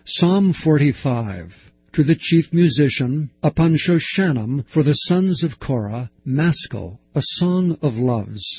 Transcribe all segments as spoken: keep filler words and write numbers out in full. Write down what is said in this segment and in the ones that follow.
Psalm forty-five. To the chief musician, upon Shoshanim, for the sons of Korah, Maskil, a song of loves.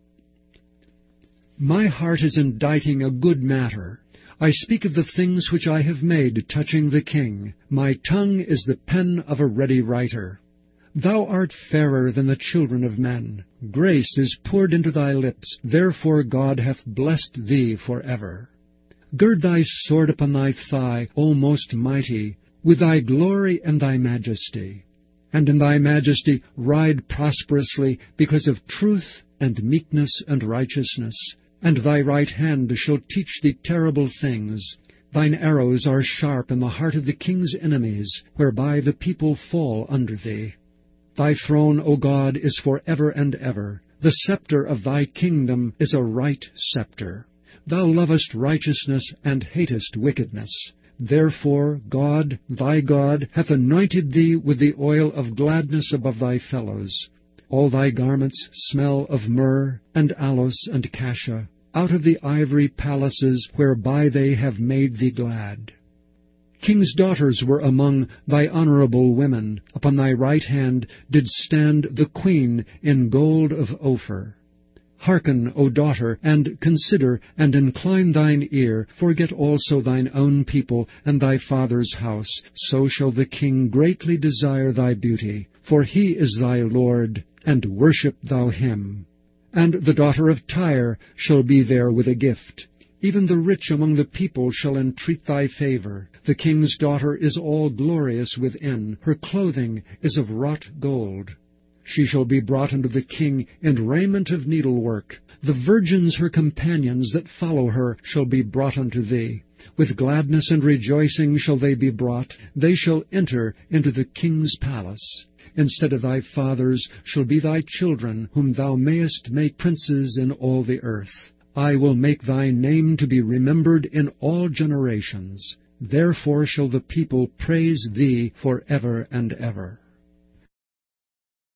My heart is inditing a good matter. I speak of the things which I have made touching the king. My tongue is the pen of a ready writer. Thou art fairer than the children of men. Grace is poured into thy lips, therefore God hath blessed thee for ever. Gird thy sword upon thy thigh, O most mighty, with thy glory and thy majesty. And in thy majesty ride prosperously, because of truth and meekness and righteousness. And thy right hand shall teach thee terrible things. Thine arrows are sharp in the heart of the king's enemies, whereby the people fall under thee. Thy throne, O God, is for ever and ever. The scepter of thy kingdom is a right scepter. Thou lovest righteousness and hatest wickedness. Therefore God, thy God, hath anointed thee with the oil of gladness above thy fellows. All thy garments smell of myrrh, and aloes, and cassia, out of the ivory palaces whereby they have made thee glad. King's daughters were among thy honorable women. Upon thy right hand did stand the queen in gold of Ophir. Hearken, O daughter, and consider, and incline thine ear. Forget also thine own people and thy father's house. So shall the king greatly desire thy beauty. For he is thy Lord, and worship thou him. And the daughter of Tyre shall be there with a gift. Even the rich among the people shall entreat thy favor. The king's daughter is all glorious within. Her clothing is of wrought gold. She shall be brought unto the king in raiment of needlework. The virgins her companions that follow her shall be brought unto thee. With gladness and rejoicing shall they be brought. They shall enter into the king's palace. Instead of thy fathers shall be thy children, whom thou mayest make princes in all the earth. I will make thy name to be remembered in all generations. Therefore shall the people praise thee for ever and ever.